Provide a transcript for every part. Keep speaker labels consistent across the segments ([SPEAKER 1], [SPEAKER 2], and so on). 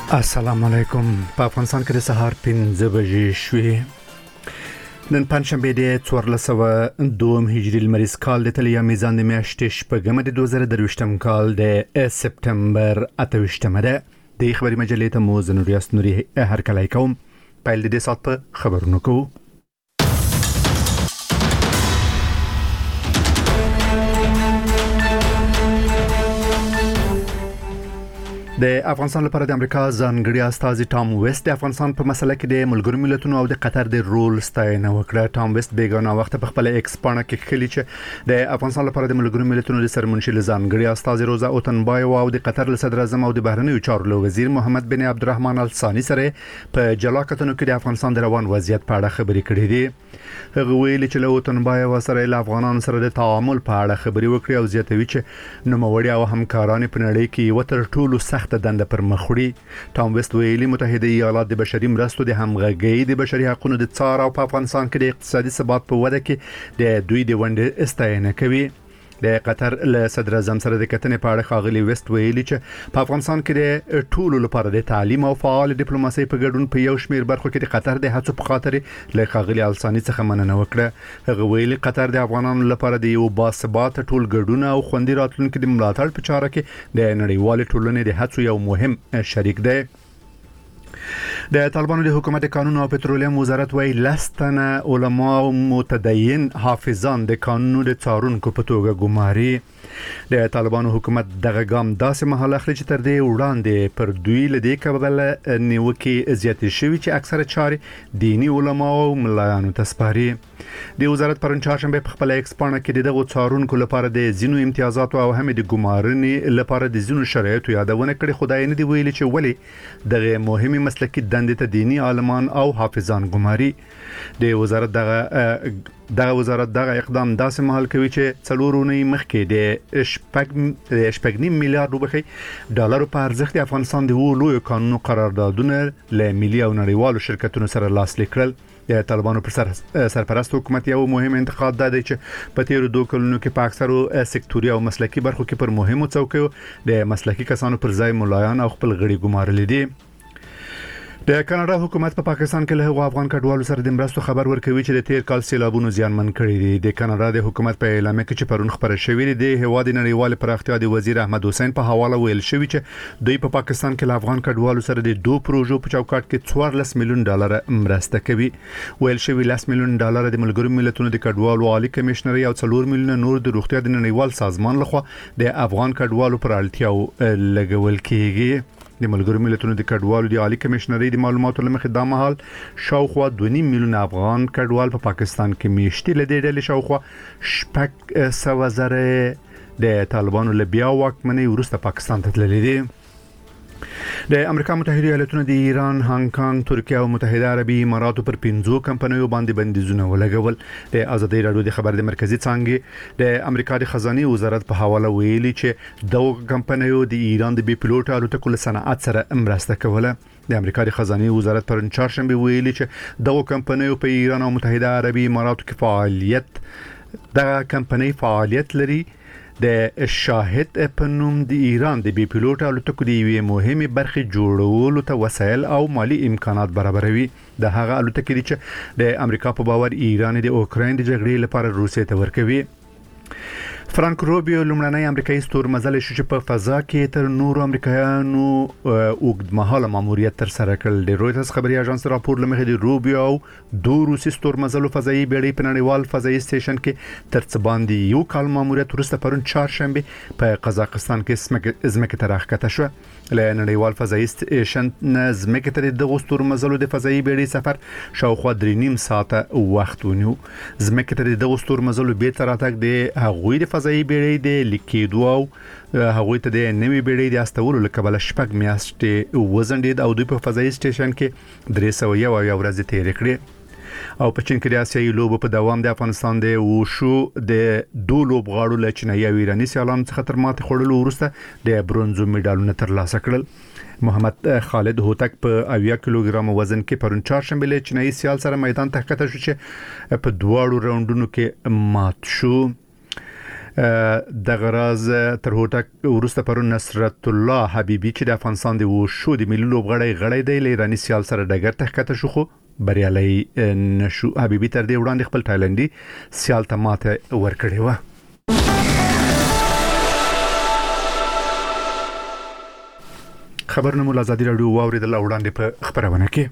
[SPEAKER 1] السلام علیکم. په افغانستان کې د سهار 5 بجې شوې. نن پنځشنبه د 1402 هجری لمریز کال د تلیا میزان د میاشتې شپږمه د 2023 کال د سپتمبر 28مه ده. د خبري مجلې ته مو زنوریاس نوري هر کله کوم پیل د سات په خبرونو کو. د افغانستان لپاره د امریکا ځانګړي استازي ټام ویست د افغانستان په مسله کې د ملګرو ملتونو او د قطر د رول ستاینه وکړه. ټام ویست بیګانه وخت په خپل ایکس پاڼه کې خلی چې د افغانستان لپاره د ملګرو ملتونو د سرمنشي ځانګړي استازي روزا اوتنبای او د قطر صدر اعظم او د بهرنیو چارو وزیر محمد بن عبدالرحمن الثاني سره په جلاکتونو کې د افغانستان د روان وضعیت په اړه خبرې کړې دي. هغه ویلي چې له اوتنبای سره له افغانانو سره د تعامل په اړه خبرې وکړي او زیاتوي چې نوموړي او همکاران په نړۍ کې وتر ټولو سخت دنده پر مخوري. ټام ویست ویلي متحده ایالات د بشري مرستو د همغږي د بشري حقوقو د څار او په افغانستان کې د اقتصادي ثبات په وده کې د دوی د ونډې استاینه کوي. د قطر له صدر اعظم سره د کتنې په اړه ښاغلي ویست ویلي چې په افغانستان کې د ټولو لپاره د تعلیم او فعال ډیپلوماسي په ګډون په یو شمېر برخو کې د قطر د هڅو په خاطر له ښاغلي الثاني څخه مننه وکړه. هغه ویلي قطر د افغانانو لپاره د یو باثبات ټول ګډون او خوندي راتلونکي د ملاتړ په چاره کې د نړیوال ټولنې د هڅو یو مهم شریک دی. د طالبانو د حکومت قانون او پټرولیم وزارت وایي لستنه علما او متدین حافظان د قانون د څارونکو په توګه ګماري. د طالبانو حکومت دغه ګام داسې مهال اخلي چې تر دې وړاندې پر دوی لدی کبل نیوکه زیاتې شوی چې اکثره چارې دینی علما او ملایانو ته سپاري. د وزارت پرون چهارشنبه په خپل ایکس پاڼه کې دغه څارونکو لپاره د زینو امتیازات او هم د ګمارنې لپاره د زینو شرایط یادونه کړې. خدای نه دی ویلي چې ولی دغه مهمه مسلکي دندې ته دینی عالمان او حافظان ګماري. د وزارت دغه اقدام داسې مهال کوي چې څلورونی مخکې د 8.9 میلیارډ روپۍ ډالر په ارزښت د افغانستان د لوی قانون قراردادونه له ملي او نړیوالو شرکتونو سره لاسلیک کړل. د طالبانو پر سرپرست حکومت یو مهم انتقاد دی چې په تیرو 2 کلونو کې په اکثرو سکتوري او مسلکي برخو کې پر مهمو څوکیو د مسلکي کسانو پر ځای ملایان او خپل غړي ګمارل دي. د کاناډا حکومت په پاکستان کې له افغان کډوالو سره د مرستو خبر ورکوي چې د تیر کال سیلابونو زیانمن کړي دي. د کاناډا د حکومت په اعلامیه کې چې پرون خبره شوې ده د هواد نړیوال پراختیا د وزیر احمد حسین په حواله ویل شوی چې دوی په پاکستان کې له افغان کډوالو سره د 2 پروژو په چوکاټ کې 14 میلیون ډالر مرسته کوي. ویل شوی 10 میلیون ډالر د ملګرو ملتونو د کډوالو عالی کمشنري او 4 میلیون نور د روغتیا د نړیوال سازمان لخوا د افغان کډوالو پر اړتیاو لګول کیږي. د ملګرو ملتونو د کډوالو د عالی کمشنري د معلوماتو لمخې د مهال شاوخوا 2.5 میلیون افغان کډوال په پاکستان کې میشتي لدې ډلې شاوخوا 600,000 د طالبانو له بیا واکمنۍ وروسته پاکستان ته تللي دي. د امریکا متحده ایالاتونو د ایران، هانګ کانګ، ترکیه او متحده عربي اماراتو پر 5 کمپنیو باندې بندیزونه ولګول. د ازادي راډیو د خبر د مرکزی څانګې د امریکا د خزانه وزارت په حواله ویلي چې دغه کمپنیو د ایران د بي پلوټ الوتکو له صنعت سره مرسته کوله. د امریکا د خزانه وزارت پرون چهارشنبه ویلي چې دغه کمپنیو په ایران او متحده عربي اماراتو کې فعالیت لري. د شاهد په نوم د ایران د بي پلوټ الوتکو د یوې مهمه برخې جوړولو ته وسایل او مالی امکانات برابروي. د هغه الوتکې چې د امریکا په باور ایران د اوکراین د جګړې لپاره روسیې ته ورکوي. فرانک روبیو لومړنی امریکایي ستورمزل شو چې په فضا کې تر نورو امریکایانو اوږدمهاله ماموریت تر سره کړل. د رویټرز خبري اژانس راپور لمخې د روبیو او 2 روسي ستورمزلو فضایي بیړۍ په نړیوال فضایي سټیشن کې تر څه باندې یو کال ماموریت وروسته پرون چهارشنبه په قزاقستان کې زمکه ته راښکته شو. له نړیوال فضایي سټیشن زمکه ته د ستورمزلو د فضایي بیړۍ سفر شاوخوا 3.5 ساعته وخت ونیو. زمکه ته د ستورمزلو بیرته راتګ د هغوی د فضایي بیړۍ د لیکیدو او هغوی ته د نوې بیړۍ د استولو لکبل شپږ میاشتې وزندید او دوی په فضایي سټیشن کې 301 ورځې تیر کړې. او په چین کې د آسیایي لوبو په دوام د افغانستان د وشو د 2 لوبغاړو له چینایي او ایراني سیالانو څخه تر ماتې خوړلو وروسته د برونزو میډالونه ترلاسه کړل. محمد خالد هوتک په 80 کیلوګرام وزن کې پرون چهارشنبه له چینایي سیال سره میدان ته ښکته شو چې په 2 راوندونو کې مات شو. د غراز تر هوټک ورسته پرون نصرت الله حبیبی چې د افغانستان د وشو د ملي لوبغاړي د ایرانی سیال سره ډګر ته ښکته شو خو بریالي نشو. حبیبی تر دې وړاندې خپل تایلندي سیال ته ماته ورکړې و. خبرونه مو ازادي رادیو واوریدل وړاندې په خبرونه کې.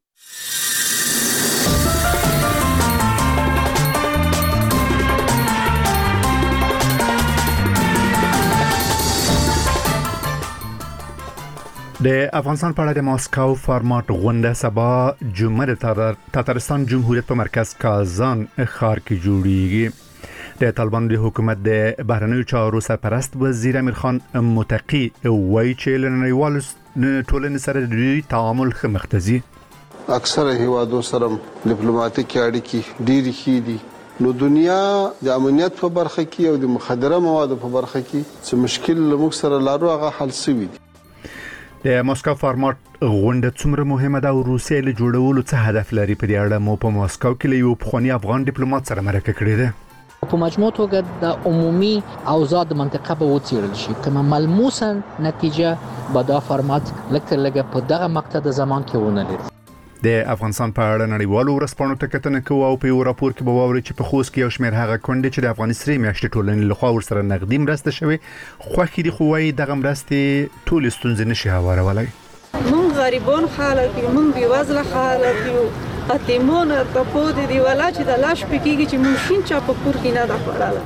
[SPEAKER 1] د افغانستان په اړه د ماسکو فارمات غونډه سبا جمعه د تاتارستان جمهوریت په مرکز کازان ښار کې جوړیږي. د طالبانو د حکومت د بهرنیو چارو سرپرست وزیر امیر خان متقی وایي چې له نړیوالو ټولنې سره د تعامل ښه مخته
[SPEAKER 2] اکثره هیوادو سره ډیپلوماټیک اړیکې ډېرې ښې دي. نو دنیا د امنیت په برخه کې او د مخدره موادو په برخه کې څه مشکل موږ سره لارو هغه حل شوی دي.
[SPEAKER 1] د ماسکو فارمات غونډه څومره مهمه ده او روسیې له جوړولو څه هدف لري په دې اړه مو په ماسکو کې له یو پخوانی افغان ډیپلوماټ سره مرکه کړې ده.
[SPEAKER 3] په مجموع توګه د عمومي اوضاع د منطقه به وڅېړل شي. کومه ملموسه نتیجه به دا فارمات لکه په دغه مقطع د زمان کې ونه لري.
[SPEAKER 1] د افغانستان په اړه نړیوالو ورسپانو ته کتنه کوي او په یو راپور کې به واوري چې په خوست کې یو شمېر هغه کونډې چې د افغاني سرې میاشتې ټولنې لخوا ورسره نقدي مرسته شوی خوښې دي خو وايي دغه مرستې ټول ستونزې نشي هوارولی.
[SPEAKER 4] مونږ غریبان خلک یو، مونږ بېوزله خلک یو، اتیمون په پود دی ولا چې د لاش پکېږي چې ماشين چا په کور کې نه ده پړاله.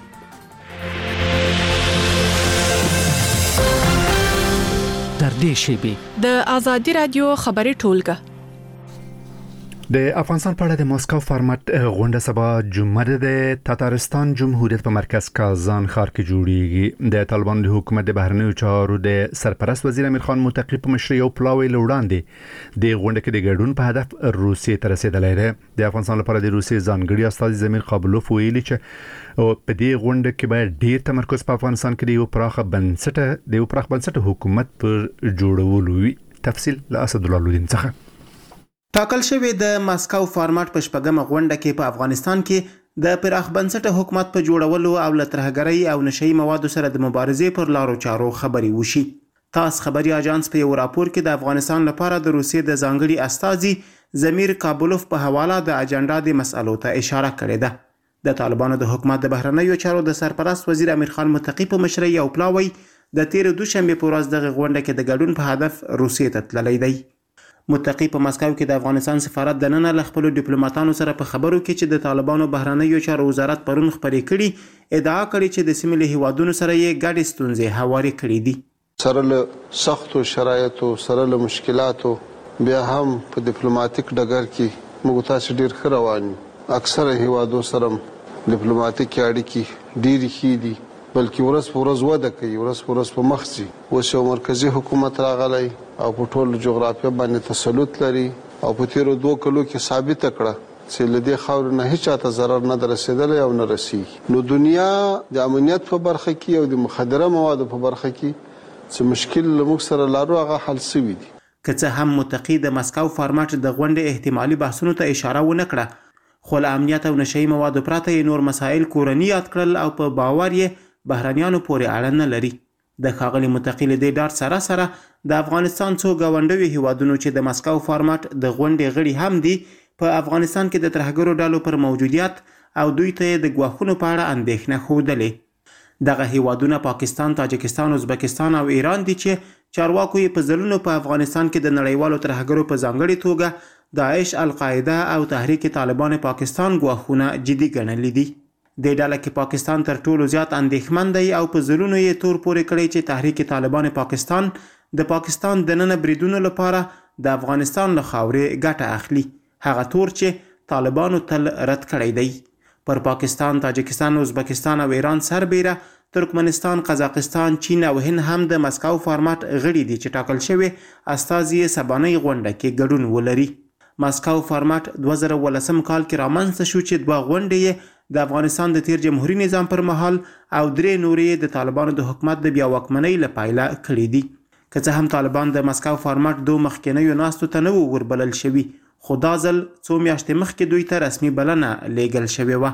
[SPEAKER 5] در دې شیبې د ازادي رادیو خبري ټولګه
[SPEAKER 1] د افغانستان په اړه د ماسکو فارمات غونډه سبا جمعه د تاتارستان جمهوریت په مرکز کازان ښار کې جوړیږي. د طالبانو د حکومت د بهرنیو چارو د سرپرست وزیر امیر خان متقی په مشرۍ او پلاوی وړاندې د غونډه کې د ګډون په هدف روسیې ته رسیدلی دی. د افغانستان لپاره د روسیې ځانګړي استازي زمیر قابلوف ویلي چې په دې غونډه کې باید ډیر تمرکز په افغانستان کې د یو پراخ بنسټ حکومت پر جوړولو وي. تفصیل له اسد الله لودین څخه.
[SPEAKER 6] ټاکل شوی د ماسکو فارمات په شپږمه غونډه کې په افغانستان کې د پراخ بنسټه حکومت په جوړولو او له ترهګرۍ او نشئی موادو سره د مبارزې پر لارو چارو خبري وشي. تاس خبري اژانس په یو راپور کې د افغانستان لپاره د روسیې د ځانګړي استازي زمیر قابلوف په حواله د اجنډا د مسألو ته اشاره کړې ده. د طالبانو د حکومت د بهرنیو چارو د سرپرست وزیر امیر خان متقی په مشرۍ او پلاوی د تیر دوشنبه په ورځ دغه غونډه کې د ګډون په هدف روسیې ته تللی دی. متقی په ماسکو کې د افغانستان سفارت د نن له خپل ډیپلوماټانو سره په خبرو کې چې د طالبانو بهرنیو چارو وزارت پرون خبرې کړي ادعا کړې چې د سیمې له هیوادونو سره یې ګډې ستونزې هوارې کړې دي.
[SPEAKER 2] سره له سختو شرایطو سره له مشکلاتو بیا هم په ډیپلوماټیک ډګر کې موږ تاسو ډیر ښه روان یو. اکثره هیوادو سره ډیپلوماټیک اړیکې ډېرې ښې دي بلکې ورځ په ورځ وده کوي، ورځ په ورځ په مخ ځي. اوس یو مرکزي حکومت راغلی او په ټول جغرافیه باندې تسلط لري او په تیرو 2 کلو کې ثابته کړه چې له دې خاورې نه هیڅ چاته ضرر نه رسیدلی او نه رسیږي. نو دنیا د امنیت په برخه کې او د مخدره موادو په برخه کې چې مشکل موږ سره لارو هغه حل شوی دي.
[SPEAKER 6] که څه هم متقی د ماسکو فارمات د غونډې احتمالي بحثونو ته اشاره ونه کړه خو له امنیت او نشئی موادو پرته نور مسایل کورني یاد کړل او په باور یې بهرنیانو پورې اړه نه لري. د ښاغلي متقی له دې ډار سره د افغانستان څو ګاونډیو هیوادونو چې د ماسکو فارمات د غونډې غړي هم دي په افغانستان کې د ترهګرو ډلو پر موجودیت او دوی ته د ګواښونو په اړه اندېښنه ښودلې. دغه هیوادونه پاکستان، تاجکستان، ازبکستان او ایران دي چې چارواکو یې په ځلونو په افغانستان کې د نړیوالو ترهګرو په ځانګړې توګه داعش، القاعده او تحریک طالبان پاکستان ګواښونه جدي ګڼلي دي. د ډله کې پاکستان تر ټولو زیات اندېښمن دی او په ځلونو یې تور پورې کړی چې تحریک طالبان پاکستان د پاکستان دننه بریدونو لپاره د افغانستان له خاورې ګټه اخلي. هغه تور چې طالبانو تل رد کړی دی. پر پاکستان، تاجکستان، ازبکستان او ایران سربیره ترکمنستان، قزاقستان، چین او هند هم د ماسکو فارمات غړي دي چې ټاکل شوی استازي سبانۍ غونډه کې ګډون ولري. ماسکو فارمات 2018 کال کې رامنځته شو چې 2 غونډې د افغانستان د تیر جمهوریت نظام پر مهال او 3 نورې د طالبانو د حکومت د بیا واکمنۍ لپاره کړې دي. که څه هم طالبان د ماسکو فارمات 2 مخکینیو ناستو ته نه وربلل شوي خو دا ځل څو میاشتې مخکې دوی ته رسمي بلنه لیږل شوې وه.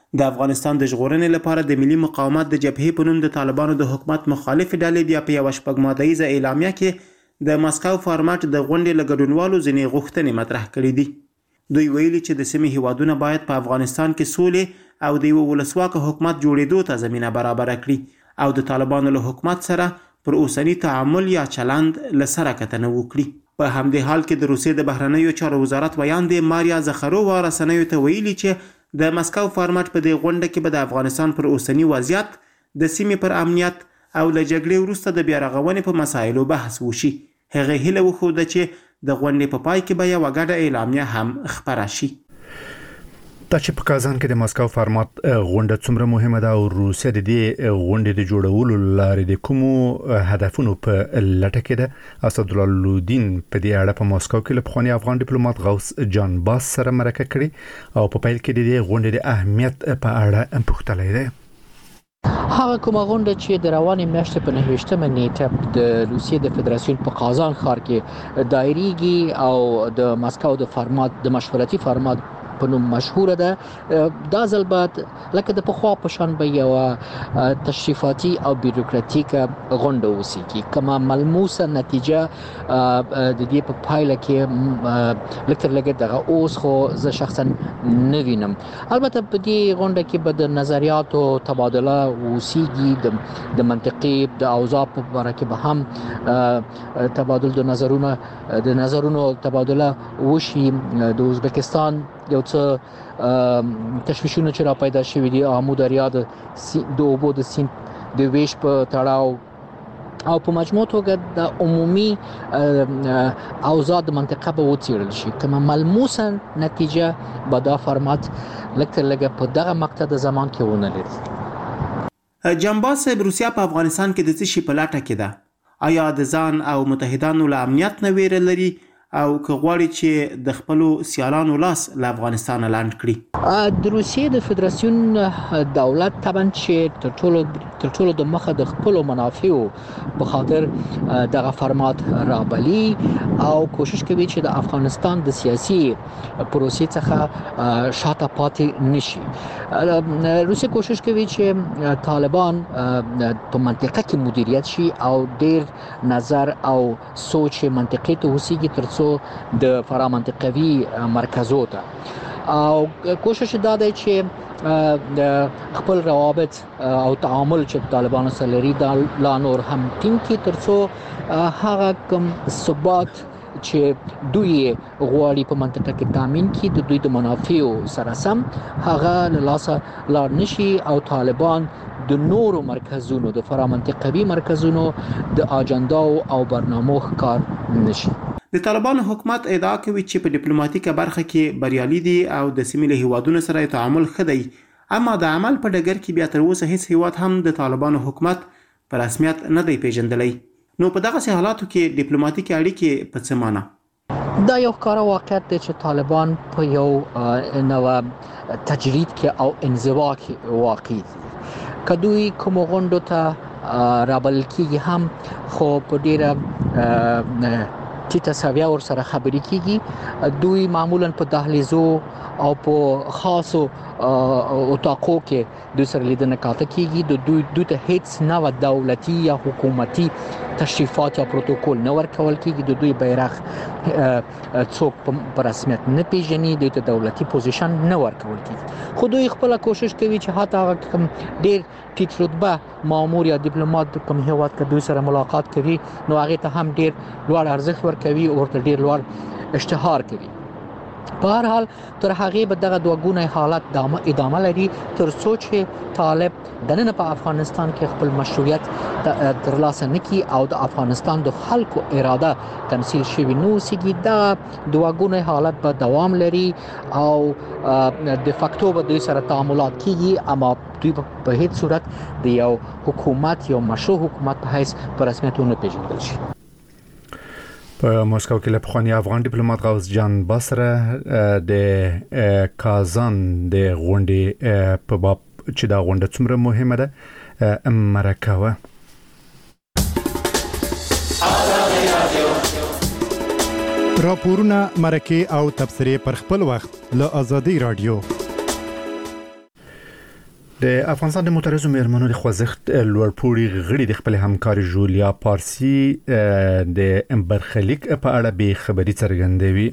[SPEAKER 6] د افغانستان د ژغورنې لپاره د ملي مقاومت د جبهې په نوم د طالبانو د حکومت مخالف ډلې بیا په یوه شپږمادهیزه اعلامیه کې د مسکو فارمټ د غونډې له ګډونوالو ځینې غوښتنې مطرح کړي دي. دوی ویلي چې د سیمې هیوادونه باید په افغانستان کې سولې او د یوه ولسواکه حکومت جوړېدو ته زمینه برابره کړي او د طالبانو له حکومت سره پر اوسني تعامل یا چلند له سره کتنه وکړي. په همدې حال کې د روسیې د بهرنیو چارو وزارت ویاندې ماریا زخرووا رسنیو ته ویلي چې د مسکو فارمټ په دې غونډه کې به د افغانستان پر اوسني وضعیت، د سیمې پر امنیت او له جګړې وروسته د بیا رغونې په مسایلو بحث وشي. هغه هیله وښوده چې د غونډې په پای کې به یوه ګډه اعلامیه هم خپره شي.
[SPEAKER 1] دا چې په کازان کې د مسکو فارمټ غونډه څومره مهمه ده او روسیه د دې غونډې د جوړولو لارې د کومو هدفونو په لټه کې ده، اسدالدین په دې اړه په مسکو کې له پخواني افغان ډیپلوماټ غوث جان باس سره مرکه کړې او په پیل کې د دې غونډې د اهمیت په اړه پوښتلی دی.
[SPEAKER 3] هغه کومه غونډه چې د روانې میاشتې په 29مه نیټه د روسیې د فدراسیون په قازان ښار کې دایریږي او د مسکو د فارمټ د مشورتي فارمټ په نوم مشهوره ده، دا ځل بعد لکه د پخوا په شان به یوه تشریفاتي او بیروکراتیک غونډه وسیږي. کومه ملموسه نتیجه د دې په پایله کې لکه لږه دغه اوس خو زه شخصا نه وینم. البته په دې غونډه کې به د نظریاتو تبادله وسیږي، د منطقي د اوضاع په باره کې به هم تبادل د نظرونو تبادله وشي. د ازبکستان یو څه تشویشونه چې را پیدا شوي دي، آمو دریا د اوبو د سیند د ویش په تړاو او په مجموع توګه د عمومي اوضاع د منطقه به وڅېړل شي. کومه ملموسه نتیجه به دا فارمټ لږه په دغه مقطع د زمان کې ونه لري.
[SPEAKER 6] جنباز صاحب، روسیه په افغانستان کې د څه شي په لټه کې ده؟ آیا د ځان او متحدانو له امنیت نه ویره لري او که غواړي چې د خپلو سیالانو لاس له افغانستانه لاندې کړي؟
[SPEAKER 3] د روسیې د فدراسیون دولت طبعا چې تر ټولو د مخه د خپلو منافعو په خاطر دغه فارمټ رابلي او کوشش کوي چې د افغانستان د سیاسي پروسې څخه شاته پاتې نشي. روسیه کوشش کوي چې طالبان په منطقه کې مدیریت شي او ډیر نظر او سوچ منطقي ته وسیږي تر د فرامنطقوي مرکزو ته، او کوشش دا دی چې خپل روابط او تعامل چې طالبانو سره لري دا لا نور هم ټینګ کړي تر څو هغه کوم ثبات چې دوی غواړي په منطقه کې تامین کړي د دوی د منافعو سره سم هغه له لاسه لاړ نشي او طالبان د نورو مرکزونو د فرامنطقوي مرکزونو د اجنداو او برنامو ښکار نشي.
[SPEAKER 6] د طالبانو حکومت ادعا کوي چې په ډیپلوماټیکه برخه کې بریالي دي او د سیمې له هیوادونو سره تعامل ښه دی، اما د عمل په ډګر کې بیا تر اوسه هیڅ هیواد هم د طالبانو حکومت په رسمیت نه دی پیژندلی. نو په دغسې حالاتو کې ډیپلوماټیکې اړیکې په څه معنا؟
[SPEAKER 3] دا یو ښکاره واقعیت دی چې طالبان په یو نوع تجرید کې او انزوا کې واقع دي. که دوی کومو غونډو ته رابلل کېږي هم خو په ډیره ټیټه سویه ورسره خبرې کېږي. دوی معمولا په دهلیزو او په خاصو اتاقو کې دوی سره لیدنه کاته کېږي. دوی ته هیڅ نوع دولتي یا حکومتي تشریفات یا پروتوکول نه ورکول کېږي. د دوی بیرغ څوک په رسمیت نه پیژني، دوی ته دولتي پوزیشن نه ورکول کېږي. خو دوی خپله کوشش کوي چې حتی هغه کوم ډېر ټیټ رتبه مامور یا ډیپلوماټ کوم هیواد کې دوی سره ملاقات کوي نو هغې ته هم ډېر لوړ ارزښت ورکوي او ورته ډېر لوړ اشتهار کوي. په هر حال تر هغې به دغه دوه ګونی حالت ادامه لري تر څو چې طالب دننه په افغانستان کې خپل مشروعیت ترلاسه نه کړي او د افغانستان د خلکو اراده تمثیل شوي نه اوسېږي. دا دوه ګونی حالت به دوام لري او د فاکتو به دوی سره تعاملات کېږي، اما دوی په هیڅ صورت د یو حکومت یو مشروع حکومت په حیث په رسمیت ونه پیژندل شي.
[SPEAKER 1] په مسکو کې له پخواني افغان ډیپلوماټ غوث جان باس سره د کازان د غونډې په باب چې دا غونډه څومره مهمه ده مرکه وه.
[SPEAKER 7] راپورونه، مرکې او تبصرې پر خپل وخت له آزادۍ رادیو.
[SPEAKER 1] د افغانستان د معترضو میرمنو د خوځښت لوړپوړي غړي د خپل همکار جولیا پارسی د برخلیک په اړه به خبري څرګندوي.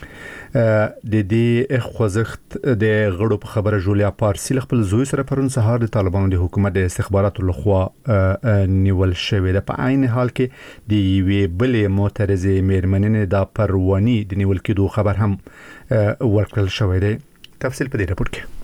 [SPEAKER 1] د دې خوځښت د غړو په خبره جولیا پارسی خپل زوی سره پرون سهار د طالبانو د حکومت د استخباراتو لخوا نیول شوې ده. په عین حال کې د یوې بلې معترضې میرمنې د پرواني د نیول کېدو خبر هم ورکړل شوی دی. تفصیل په دې راپور کې.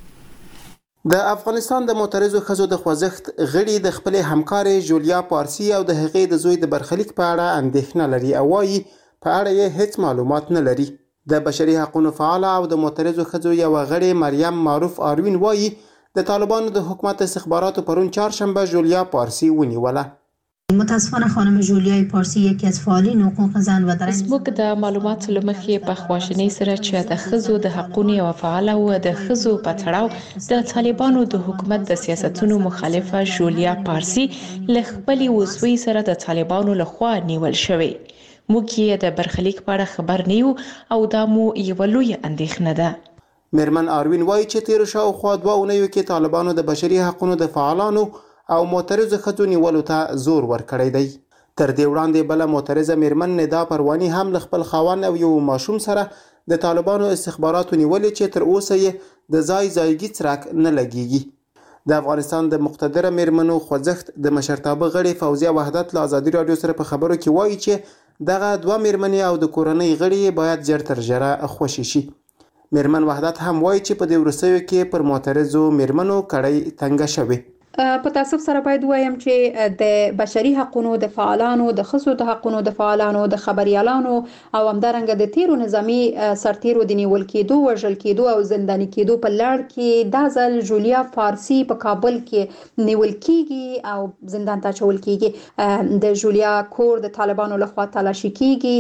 [SPEAKER 6] د افغانستان د معترضو ښځو د خوځښت غړي د خپل همکار جولیا پارسی او د هغې د زوی د برخلیک په اړه اندېښنه لري او وايي په اړه یې هیڅ معلومات نه لري. د بشري حقوقو فعال او د معترضو ښځو یو غړي مریم معروف آروین وايي د طالبانو د حکومت استخباراتو پرون چهارشنبه جولیا پارسی ونیوله.
[SPEAKER 7] متاسفانه خانم جولیای پارسی یکی از فعالین حقوق زن و در
[SPEAKER 8] موږ د معلوماتو لمخې په خواشینۍ سره چې د ښځو د حقوقو او فعال او د ښځو په تړاو د طالبانو د حکومت د سیاستونو مخالفه جولیا پارسی له خپل وسوي سره د طالبانو لخوا نیول شوی. موږ یې د برخلیک په اړه خبر نه یو او دا مو یو لوی اندېښنه ده.
[SPEAKER 6] میرمن آروین وایي چې تیر شاوخوا 2 اونیو کې طالبانو د بشري حقوقو د فعالانو او معترضو ښځو نیولو ته زور ورکړی دی. تر دې وړاندې بله معترضه میرمن ندا پرواني هم له خپل خاوند او یو ماشوم سره د طالبانو استخباراتو نیولې چې تر اوسه یې د ځایګي څرک نه لګیږي. د افغانستان د مقتدره میرمنو خوځښت د مشرتابه غړي فوزیه وحدت له ازادي رادیو سره په خبرو کې وایي چې دغه 2 میرمنې او د کورنۍ غړي باید ژر تر ژره خوشي شي. میرمن وحدت هم وایي چې په دې وروستیو کې پر معترضو میرمنو کړۍ تنګه شوې.
[SPEAKER 9] په تاسف سره باید وایم چې د بشري حقوقو د فعالانو د ښځو د حقوقو د فعالانو د خبريالانو او همدارنګه د تیرو نظامی سرتیرو د نیول کېدو وژل کېدو او زنداني کېدو په لړ کې د ځل جولیا پارسی په کابل کې نیول کېږي او زندان ته چول کېږي. د جولیا کور د طالبانو لخوا تلاشي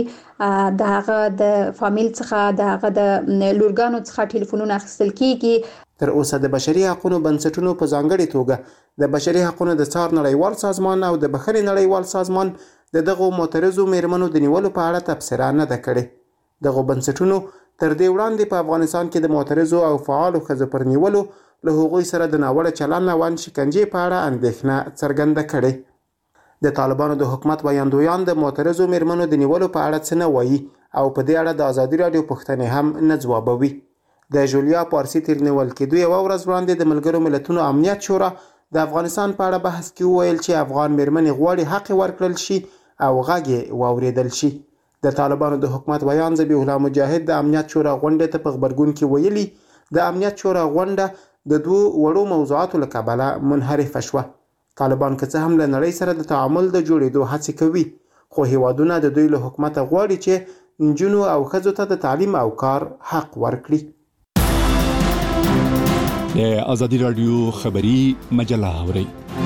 [SPEAKER 9] کېږي. دغه د فامیل څخه دغه د لورګانو څخه ټلیفونونه اخیستل کېږي.
[SPEAKER 6] تر اوسه د بشري حقوقو بنسټونو په ځانګړي توګه د بشري حقوقو د څار نړیوال سازمان او د بخښنې نړیوال سازمان دغه معترضو میرمنو د نیولو په اړه تبصره نه ده کړې. دغه بنسټونو تر دې وړاندې په افغانستان کې د معترضو او فعالو ښځو پر نیولو له هغوی سره د ناوړه چلند او شکنجې په اړه اندېښنه څرګنده کړې. د طالبانو د حکومت ویاندویان د معترضو میرمنو د نیولو په اړه څه نه وایي او په دې اړه د ازادي رادیو پوښتنې هم نه ځوابوي. د جولیا پارسی تر نیول کېدو یو ورځ وړاندې د ملګرو ملتونو امنیت شورا د افغانستان په اړه بحث کې وویل چې افغان میرمنې غواړي حق ورکړل شي او غږ یې واوریدل شي. د طالبانو د حکومت ویان ذبیح الله مجاهد د امنیت شورا غونډې ته په خبرګون کې ویلي د امنیت شورا غونډه د 2 وړو موضوعاتو له کبله منحرفه شوه. طالبان که څه هم له نړۍ سره د تعامل د جوړېدو هڅې کوي خو هیوادونه د دوی له حکومت غواړي چې نجونو او ښځو ته د تعلیم او کار حق ورکړي.
[SPEAKER 1] د ازادي رادیو خبری مجله اوري.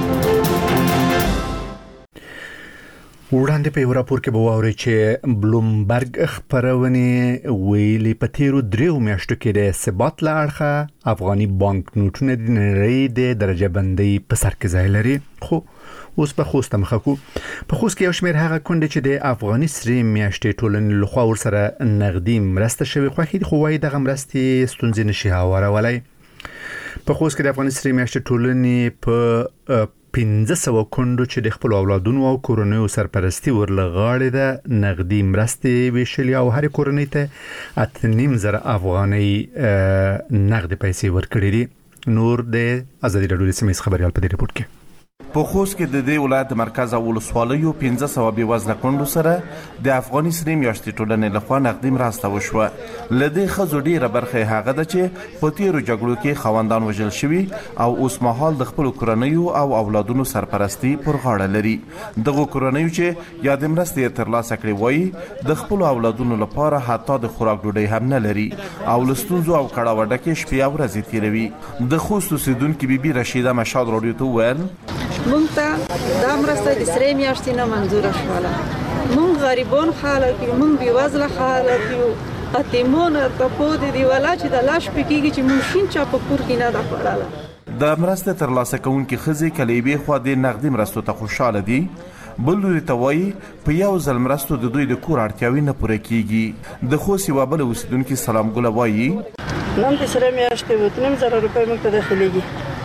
[SPEAKER 1] وړاندې په یو راپور کې به واورئ چې بلومبرګ خبرونه ویلي په تیرو 3 میاشتو کې د ثبات له اړخه افغاني بانک نوټونه د نړۍ د درجه بندۍ په سر کې ځای لري. خو اوس په خوست مخه کو په خوست کې یو شمېر هغه کونډې چې د افغاني سرې میاشتې ټولنې لخوا ورسره نغدي مرسته شوی خوښي خو وايي دغه مرستې ستونزې نشي هوارولای. په خوست کې د افغاني سرې میاشتې ټولنې په 1500 کونډو چې د خپل اولادونو او کورنیو سرپرستی ورلغاړي د نغدي مرستې ویشلې او هر کورنۍ ته 8.5 افغاني نغدي پیسې ورکړي دي. نور د ازادي رادیو سیمه خبريال په دې رپورت کې.
[SPEAKER 10] په خوست کې د دې ولایت مرکز او ولسوالیو 1500 بې وزله کونډو سره د افغاني سرې میاشتې ټولنې لخوا نغدي مرسته وشوه. له دې ښځو ډېره برخه هغه ده چې په تیرو جګړو کې خاوندان وژل شوي او اوس مهال د خپلو کورنیو او اولادونو سرپرستی پر غاړه لري. دغو کورنیو چې یا د مرستې یې ترلاسه کړې وایي د خپلو اولادونو لپاره حتی د خوراک ډوډۍ هم نه لري او له ستونزو او کړاوه ډکې شپې او ورځې تېروي. د خوست اوسېدونکې بیبي رشیده مشاد راډیو ته وویل
[SPEAKER 4] مونږ ته دا مرسته د سرې میاشتې نه منظوره شوله. مونږ غریبان خلک یو، مونږ بېوزله خلک یو، یتیمان ارتپا دي ولا چې د لاش پکېږي چې ماشین چا په کور کې نه ده خوړله.
[SPEAKER 10] د مرستې ترلاسه کوونکې ښځې که له یوې خوا د نغدي مرستو ته خوشحاله دي بل لوري ته وایي په یو ځل مرستو د دوی د کور اړتیاوې نه پوره کېږي. د خوست یوه بله اوسېدونکې سلام ګله وایي
[SPEAKER 11] نن د سرې میاشتې 2.5 روپۍ موږ ته داخلېږي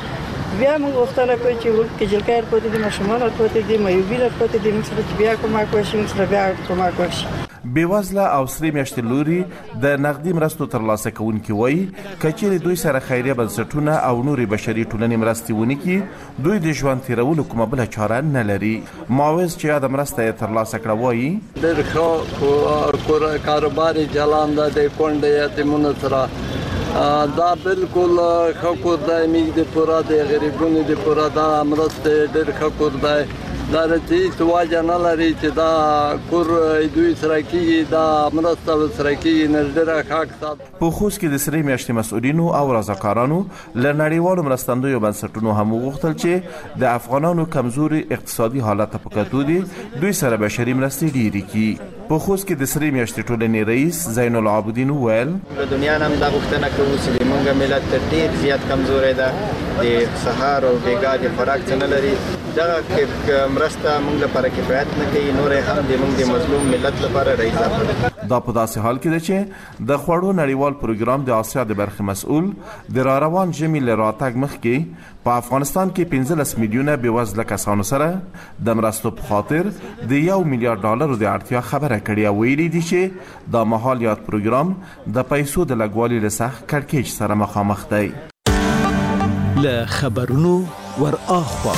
[SPEAKER 11] بیا موږ غوښتنه کوو چې کجلکار پاتې دي، ماشومان پاتې دي، معیوبین پاتې دي، موږ سره بیا کومک وشي، موږ سره بیا کومک وشي.
[SPEAKER 10] بیوزله او سرې میاشتې لوري د نقدي مرستو ترلاسه کوونکي وایي که چیرې دوی سره خیریه بنسټونه او نورې بشري ټولنې مرستې ونه کړي دوی د ژوند تیرولو کومه بله چاره نه لري. معاوض چې یاده مرسته یې ترلاسه کړه وایي
[SPEAKER 12] ډېر ښه کاروبار یې چلانده د کونډې یتیمونو سره دا بالکل ښه کور دی، موږ د پوره د غریبونو د پوره دا مرسته ډېر ښه کور دی. دا د هیڅ وجه نه لري چې دا کور دوی سره کېږي، دا مرسته سره کېږي، نه ډېره ښه اقتصاد.
[SPEAKER 10] په خوست کې د سرې میاشتې مسؤلینو او رضاکارانو له نړیوالو مرستندویو بنسټونو هم وغوښتل چې د افغانانو کمزوري اقتصادي حالت په کتو دي دوی سره بشري مرستې ډېرې کړي. په خوست کې د سرې میاشتې ټولنې رئیس زین العابدین وویل
[SPEAKER 13] د دنیا نه هم دا غوښتنه کوو چې زموږ ملت ډېر زیات کمزوری ده، د سهار او بېګا د خوراک څه نه لري. دغه مرسته موږ لپاره کفایت نه کوي، نور هم د موږ د مظلوم ملت لپاره اضافه ده.
[SPEAKER 10] دا په داسې حال کې ده چې د خوړو نړیوال پروګرام د آسیا د برخې مسؤل د راروان ژمي له راتګ مخکې په افغانستان کې 15 میلیونه بېوزله کسانو سره د مرستو په خاطر د $1 میلیارډ د اړتیا خبره کړې او ویلي دي چې دا مهال یاد پروګرام د پیسو د لګوالي له سخت کړکېچ سره مخامخ دی.
[SPEAKER 14] له خبرونو ور اخوا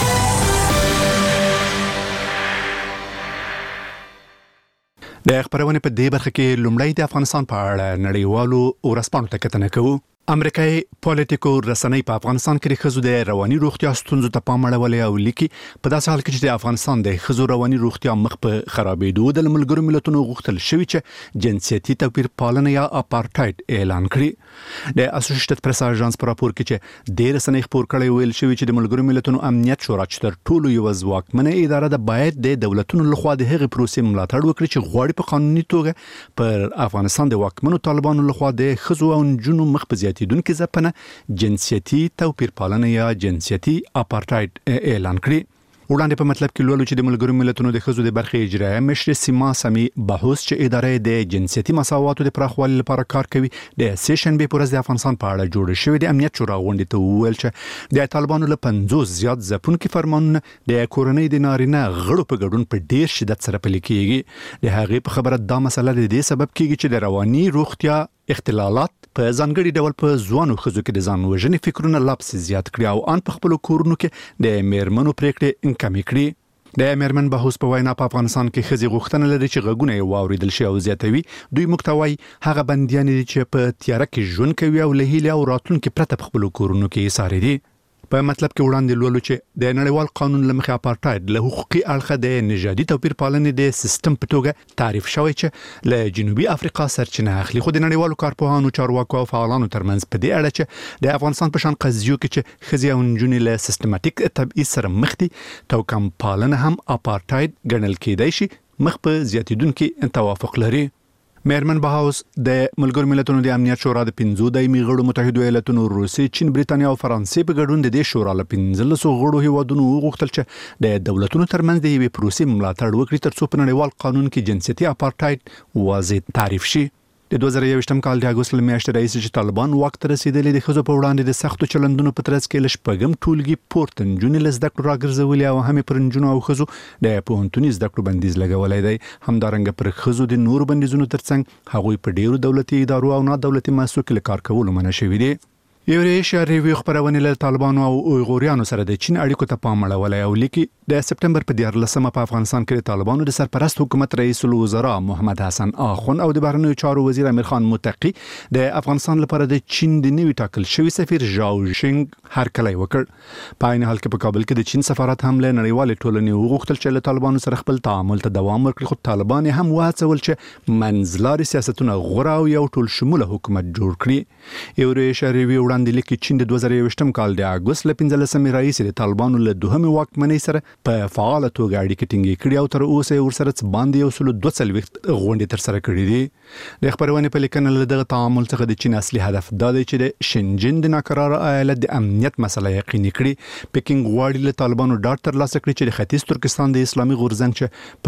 [SPEAKER 1] د خبرونه په دې برخه کې لومړی د افغانستان په اړه نړیوالو ورسپانو ته کتنه کوو. امریکایي پولیټیکو رسنۍ په افغانستان کې د ښځو د رواني روغتیا ستونزو ته پام اړولی او لیکي په داسې حال کې چې د افغانستان د ښځو رواني روغتیا مخ په خرابېدو د ملګرو ملتونو غوښتل شوي چې جنسیتي توپیر پالنه یا اپارټایډ اعلان کړي. د اسوسییټډ پریس اژانس په راپور کې چې د رسنۍ خبر کړی ویل شوی چې د ملګرو ملتونو امنیت شورا چې تر ټولو یو ځواکمنه اداره ده باید د دولتونو لخوا د هغې پروسې ملاتړ وکړي چې غواړي په قانوني توګه پر افغانستان د واکمنو طالبانو لخوا د ښځو او نجونو مخ په زیاتېدونکي ځپنه جنسیتي توپیر پالنه یا جنسیتي اپارټایډ اعلان کړي. وړاندې په مطلب کې لولو چې د ملګرو ملتونو د ښځو د برخې اجرایه مشر سیما سمي بحوث چې اداره د جنسیتي مساواتو د پراخوالي لپاره کار کوي د سیشنبې پر ورځ د افغانستان په اړه جوړ شوی د امنیت شورا غونډې ته وویل چې د طالبانو له 50 زیات ځپونکي فرمانونه د کورنۍ د نارینه غړو په ګډون په ډیر شدت سره پلي کیږي. د هغې په خبره دا مسله د دې سبب کیږي چې د رواني روغتیا اختلالات په ځانګړي ډول په ځوانو ښځو کې د ځان وژنې فکرونه لاپسې زیات کړي او ان په خپلو کورونو کې د میرمنو پریکړې کمې کړي. د میرمن بحوث په وینا په افغانستان کې ښځې غوښتنه لري چې غږونه یې واوریدل شي او زیاتوي. دوی موږ ته وایي هغه بندیان دي چې په تیاره کې ژوند کوي او له هیلې او راتلونکي پرته په خپلو کورونو کې ایسارې دي. په مطلب کې وړاندې لولو چې د نړیوال قانون له مخې اپارټایډ له حقوقي اړخه د نژادي توپیر پالنې د سیستم په توګه تعریف شوی چې له جنوبي افریقا سرچینه اخلي. خو د نړیوالو کارپوهانو چارواکو او فعالانو ترمنځ په دې اړه چې د افغانستان په شان قضیو کې چې ښځې او نجونې له سیستماتیک تبعیض سره مخ دي توکم پالنه هم اپارټایډ ګڼل کېدای شي مخ په زیاتېدونکي توافق لري. میرمن بحوث د ملګرو ملتونو د امنیت شورا د 15 دایمي غړو متحده ایالاتونو روسیې، چین، بریتانیا او فرانسې په ګډون د دې شورا له 15 غړو هیوادونو وغوښتل چې د دولتونو ترمنځ د یوې پروسې ملاتړ وکړي ترڅو په نړیوال قانون کې جنسیتي اپارټایډ واضح تعریف شي. د 2021 کال د اګوست میاشتې راهیسې چې طالبان واک ته رسیدلي د ښځو په وړاندې د سختو چلندونو په ترڅ کې له شپږم ټولګي پورته نجونې له زده کړو راګرځولي او هم پر نجونو او ښځو د پوهنتوني زده کړو بندیز لګولی دی. همدارنګه پر ښځو د نورو بندیزونو ترڅنګ هغوی په ډیرو دولتي ادارو او نه دولتي مؤسسو کې له کار کولو منع شوي دي. یوریشیا ریویو خبرونه له طالبانو او اویغوریانو سره د چین اړیکو ته پام اړولی او لیکي د سپټمبر په 14مه په افغانستان کې د طالبانو د سرپرست حکومت رئیس الوزرا محمد حسن آخوند او د بهرنیو چارو وزیر امیر خان متقی د افغانستان لپاره د چین د نوي ټاکل شوی سفیر ژاو ژینګ هرکلی وکړ. په عین حال کې په کابل کې د چین سفارت هم له نړیوالې ټولنې وغوښتل چې له طالبانو سره خپل تعامل ته دوام ورکړي، خو طالبان هم وهڅول چې منځلاري سیاستونه غوره او یو ټول شموله حکومت جوړ کړي. یوریشیا ریویو وړاندې لیکي چین د 2021 کال د اګوست له 15مې راهیسې د طالبانو له دوهمې واکمنۍ سره په فعاله توګه اړیکې ټینګې کړي او تر اوسه ورسره باندې 142 غونډې ترسره کړې دي. د خبرونې په لیکنه له دغه تعامل څخه د چین اصلي هدف دا دی چې د شنجن د ناقراره ایالت د امنیت مسله یقیني کړي. پکینګ غواړي له طالبانو ډاډ ترلاسه کړي چې د ختیځ ترکستان د اسلامي غورځنګ چې په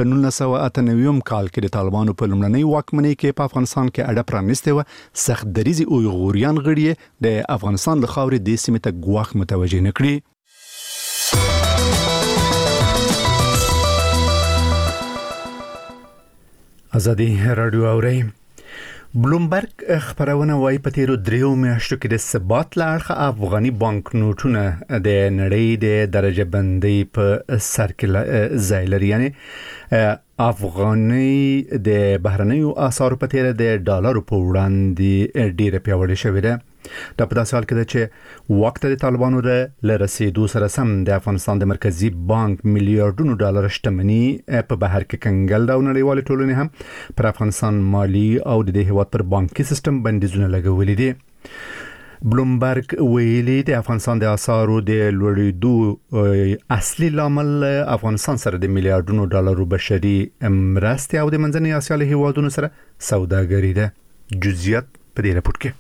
[SPEAKER 1] 1998 کال کې د طالبانو په لومړنۍ واکمنۍ کې په افغانستان کې اډه پرانیستې وه، سخت دریځي اویغوریان غړي د افغانستان له خاورې د سیمې ته ګواښ متوجه نکړي. ازادي رادیو اوري. بلومبرګ خبرونه وايي په تیرو 3 میاشتو کې د ثبات لړخه افغاني بانک نوټونه د نړۍ د درجه بندۍ په سر کې ځای لري. یعنی افغاني د بهرنیو اسعارو په تیر د ډالرو په وړاندې ډیره پیاوړې شوې ده. دا په داسې حال کې ده چې وخت د طالبانو د رسیدو سره سم د افغانستان د مرکزی بانک میلیارډونو ډالر شتمنۍ په بهر کې کنګل دا نړیوال ټولنې هم پر افغانستان مالی او د هیواد پر بانکي سیستم بندیزونه لګولې دي. بلومبرګ ویلي د افغانستان د اسعارو د لوړېدو اصلي لامل افغانستان سره د میلیارډونو ډالرو بشري مرستې او د منځنۍ اسیا له هیوادونو سره سوداګري ده. جزئیات په دې راپور کې.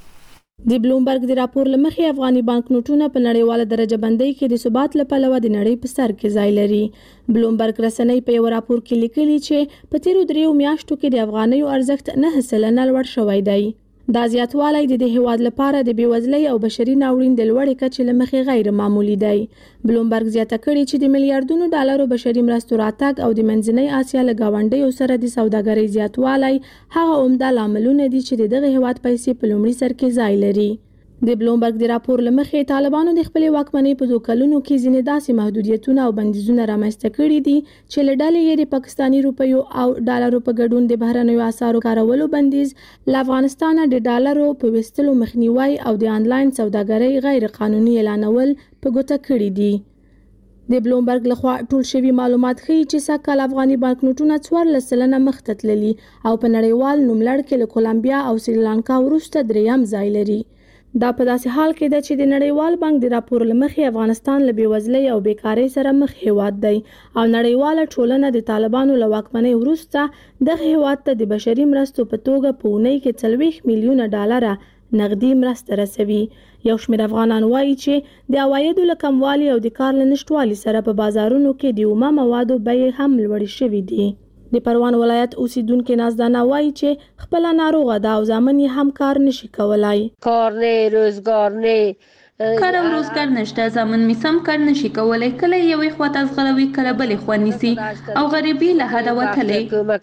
[SPEAKER 15] د بلومبرګ د راپور لمخې افغاني بانک نوټونه په نړیواله درجه بندۍ کې د ثبات لپاره د نړۍ په سر کې ځای لري. بلومبرګ رسنۍ په یو راپور کې لیکلي چې په تیرو 3 میاشتو کې د افغانیو ارزښت 9% لوړ شوی دی. دا زیاتوالی د هیواد لپاره د بیوزلۍ او بشري ناورین د لوړې کچې له مخې غیر معمولی دی. بلومبرګ زیاته کړې چې د میلیارډونو ډالرو بشري مرستو راتګ او د منځنۍ اسیا له گاونډیو سره د سوداګرۍ زیاتوالی هغه عمده لاملونه دي چې دغه هیواد پیسې په لومړي سر کې ځای لري. د بلومبرګ د راپور لمخې طالبانو د خپل واکمنۍ په 2 کلونو کې ځینې داسې محدودیتونه او بندیزونه رامنځته کړي دي چې له ډلې یې د پاکستاني روپیو او ډالرو په ګډون د بهرنیو اسعارو کارولو بندیز، له افغانستان د ډالرو په وستلو مخنیوي او د آنلاین سوداګرۍ غیر قانوني اعلانول په ګوته کړي دي. د بلومبرګ لخوا ټول شوي معلومات ښیي چې سږکال افغاني بانک نوټونه 14% مخته تللي او په نړیوال نوملړ کې له کولمبیا او سریلانکا وروسته 3م ځای لري. دا په داسې حال کې ده چې د نړیوال بانک د راپور لمخې افغانستان له بیوزلۍ او بیکارۍ سره مخ هیواد دی او نړیواله ټولنه د طالبانو له واکمنۍ وروسته دغه هیواد ته د بشري مرستو په توګه په اونۍ کې 40 میلیونه ډالر نغدي مرسته رسوي. یو شمېر افغانان وایي چې د عوایدو له کموالي او د کار له نشټوالي سره په بازارونو کې د اومه موادو بیې هم لوړې شوې دي. د پروان ولایت اوسیدونکو نازدانه وایي چې خپل ناروغه ده او ځامن یې هم کار نشي کولای.
[SPEAKER 16] کار نه، روزګار نه،
[SPEAKER 17] کار او روزګار نشته، ځامن می سم کار نشي کولای، کله یوې خواته ازغلوي کله بلې خوا نیسي او غریبي له حده وتلې.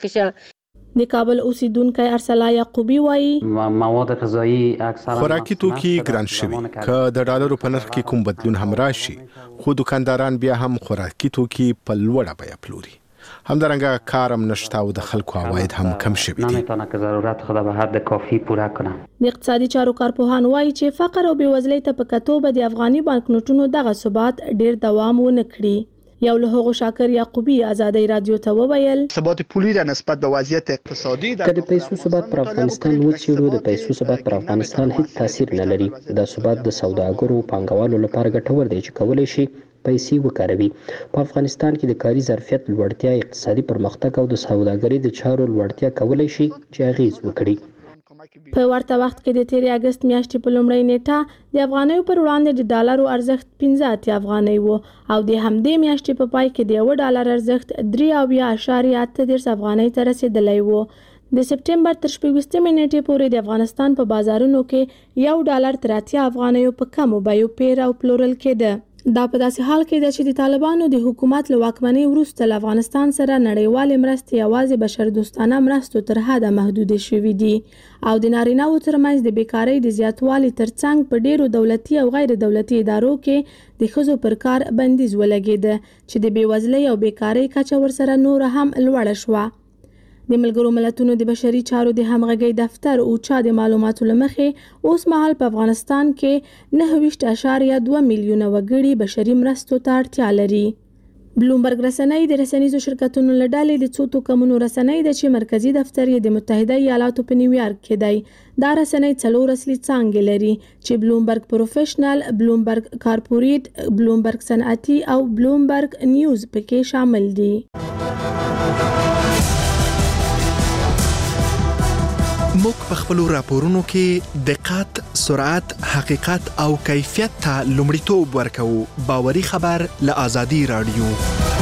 [SPEAKER 15] د کابل اوسیدونکو ارسلا یعقوبی وایي
[SPEAKER 18] مواد غذایی اکثرا
[SPEAKER 19] خوراکي توکي ګران شوي، که د ډالرو په نرخ کې کوم بدلون هم راشي خو دکانداران بیا هم خوراکي توکي په لوړه بیه پلوري. همدارنګه کارم نشته او د خلکو عواید هم کم شوي دي.
[SPEAKER 18] نمیتونه که ضرورت خود به حد کافی پوره کنه.
[SPEAKER 15] د اقتصادي چارو کارپوهان وایي چې فقر او بیوزلۍ ته په کتو به د افغاني بانک نوټونو دغه ثبات ډیر دوام ونه کړي. یو له هغو شاکر یعقوبی ازادي رادیو ته وویل
[SPEAKER 20] ثبات پولی د نسبت به وضعیت اقتصادي
[SPEAKER 18] د پیسو ثبات پر افغانستان وڅېړو، د پیسو ثبات پر افغانستان هیڅ تاثیر نه لري. دا ثبات د سوداګرو پانګوالو لپاره ګټور دی چې کولای شي پیسې وکاروي. په افغانستان کې د کاري ظرفیت لوړتیا، اقتصادي پرمختګ او د سوداګرۍ د چارو لوړتیا کولای شي چې اغیز وکړي.
[SPEAKER 15] په ورته وخت کې د 13 اگست میاشتې په لومړۍ نیټه د افغانیو پر وړاندې د ډالرو ارزښت 15 افغانۍ و او د همدې میاشتې په پای کې د $1 ارزښت 3.8 افغانۍ ته رسیدلی و. د سپټمبر تر 14 نیټې پورې د افغانستان په بازارونو کې $1 تر 80 افغانیو په کمو بیو پیر او پلورل کېده. دا په داسې حال کې ده چې د طالبانو د حکومت له واکمنۍ وروسته له افغانستان سره نړیوالې مرستې یوازې بشردوستانه مرستو تر حده محدودې شوې دي او د نارینه‌وو ترمنځ د بیکارۍ د زیاتوالي ترڅنګ په ډیرو دولتي او غیر دولتي ادارو کې د ښځو پر کار بندیز ولګېده چې د بیوزلۍ او بیکارۍ کچه ورسره نور هم لوړه شوه. د ملګرو ملتونو د بشري چارو د همغږۍ دفتر اوچا د معلوماتو له مخې اوس مهال په افغانستان کې 9.2 میلیونه وګړي بشري مرستو ته اړتیا لري. بلومبرګ رسنۍ د رسنیزو شرکتونو له ډلې د څو توکمونو رسنۍ ده چې مرکزی دفتر یې د متحده ایالاتو په نیویارک کې دی. دا رسنۍ 4 اصلي څانګې لري چې بلومبرګ پروفیشنل، بلومبرګ کارپوریټ، بلومبرګ صنعتي او بلومبرګ نیوز پکې شامل دي.
[SPEAKER 21] موږ په خپلو راپورونو کې دقت، سرعت، حقیقت او کیفیت ته لومړیتوب ورکوو. باوري خبر له آزادي رادیو.